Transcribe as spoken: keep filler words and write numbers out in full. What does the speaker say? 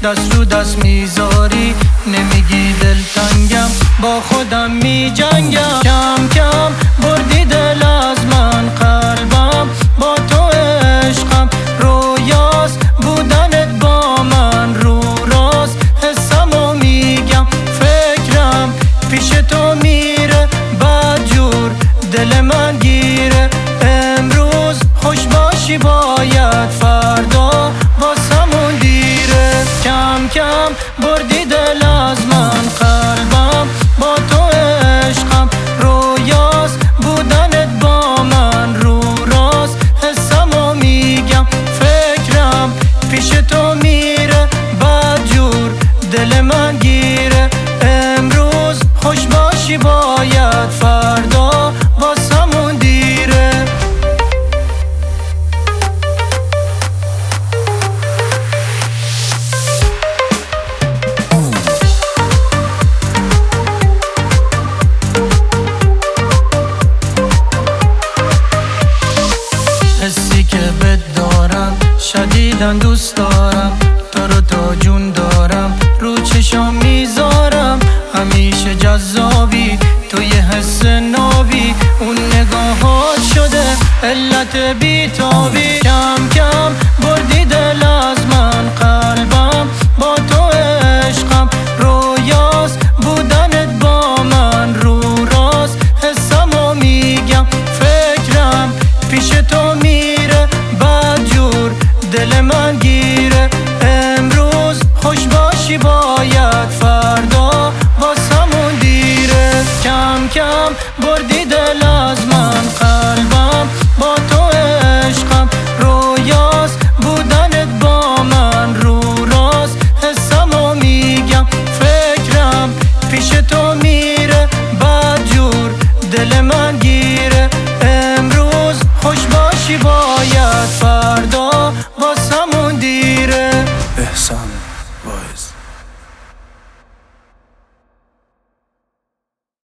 دست رو دست میذاری نمیگی دلتنگم، با خودم میجنگم. کم کم بردی دل از من، قلبم با تو عشقم، رویاست بودنت با من، رو راست حسمو میگم. فکرم پیش تو میره بدجور، دل من گیره. امروز خوش باشی باید فردا واسمون دیره. کم کم بردی دل از من، قلبم با تو عشقم، رویاست بودنت با من، رو راست حسمو میگم. فکرم پیش تو میره بدجور، دل من گیره. امروز خوش باشی باید فردا واسمون دیره. حسی که بد دارم شدیدن دوست دارم، تو رو تا جون دارم، رو چشام میذارم. همیشه جذابی تو یه حس نابی، اون نگاهات شده علت بیتابی. کم کم